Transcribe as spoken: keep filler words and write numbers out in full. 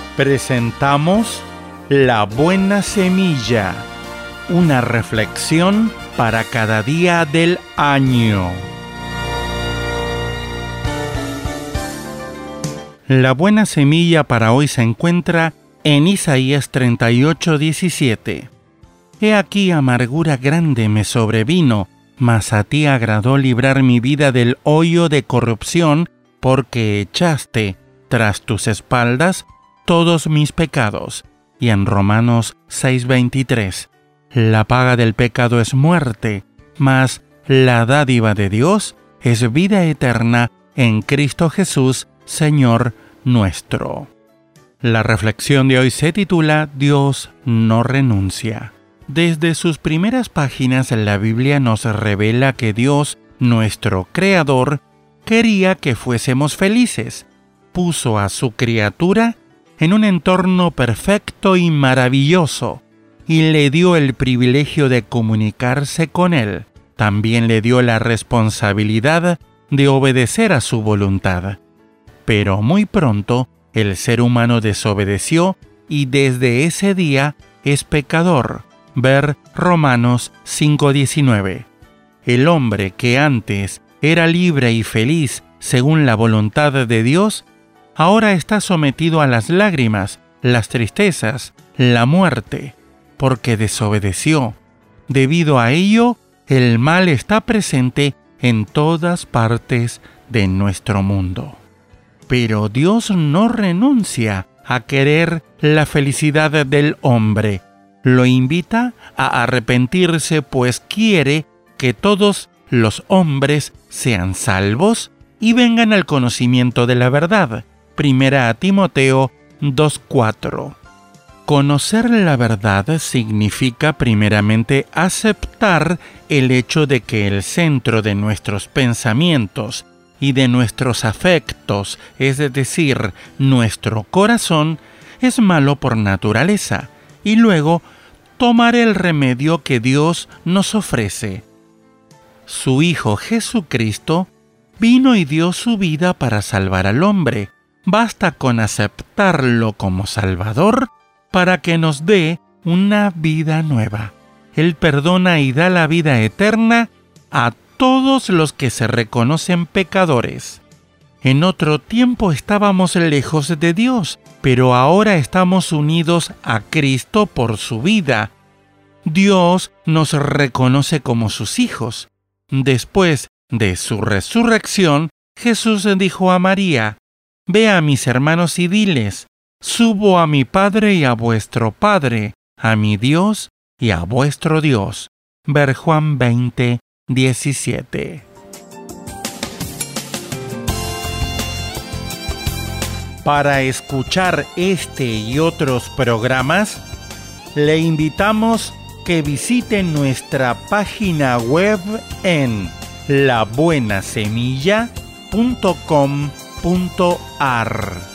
presentamos La Buena Semilla, una reflexión para cada día del año. La buena semilla para hoy se encuentra en Isaías treinta y ocho, diecisiete. He aquí amargura grande me sobrevino, mas a ti agradó librar mi vida del hoyo de corrupción, porque echaste tras tus espaldas todos mis pecados. Y en Romanos seis, veintitrés, la paga del pecado es muerte, mas la dádiva de Dios es vida eterna en Cristo Jesús, Señor nuestro. La reflexión de hoy se titula Dios no renuncia. Desde sus primeras páginas la Biblia nos revela que Dios, nuestro Creador, quería que fuésemos felices. Puso a su criatura en un entorno perfecto y maravilloso, y le dio el privilegio de comunicarse con Él. También le dio la responsabilidad de obedecer a su voluntad. Pero muy pronto, el ser humano desobedeció y desde ese día es pecador. Ver Romanos cinco, diecinueve. El hombre que antes era libre y feliz según la voluntad de Dios, ahora está sometido a las lágrimas, las tristezas, la muerte, porque desobedeció. Debido a ello, el mal está presente en todas partes de nuestro mundo. Pero Dios no renuncia a querer la felicidad del hombre. Lo invita a arrepentirse, pues quiere que todos los hombres sean salvos y vengan al conocimiento de la verdad. Primera a Timoteo dos, cuatro. Conocer la verdad significa primeramente aceptar el hecho de que el centro de nuestros pensamientos y de nuestros afectos, es decir, nuestro corazón, es malo por naturaleza, y luego tomar el remedio que Dios nos ofrece. Su Hijo Jesucristo vino y dio su vida para salvar al hombre. Basta con aceptarlo como Salvador para que nos dé una vida nueva. Él perdona y da la vida eterna a todos los que se reconocen pecadores. En otro tiempo estábamos lejos de Dios, pero ahora estamos unidos a Cristo por su vida. Dios nos reconoce como sus hijos. Después de su resurrección, Jesús dijo a María: Ve a mis hermanos y diles, subo a mi Padre y a vuestro Padre, a mi Dios y a vuestro Dios. Ver Juan veinte, diecisiete. Para escuchar este y otros programas, le invitamos que visite nuestra página web en la buena semilla punto com punto ar.